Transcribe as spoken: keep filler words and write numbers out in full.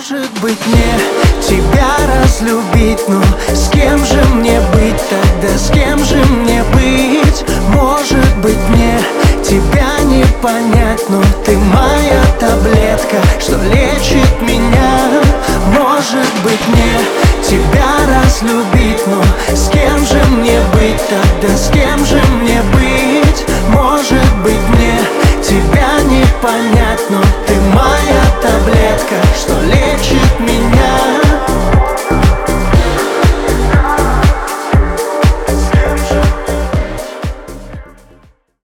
Может быть мне тебя разлюбить, но с кем же мне быть тогда, с кем же мне быть? Может быть мне тебя не понять, но ты моя таблетка, что лечит меня. Может быть мне тебя разлюбить, но с кем же мне быть тогда, с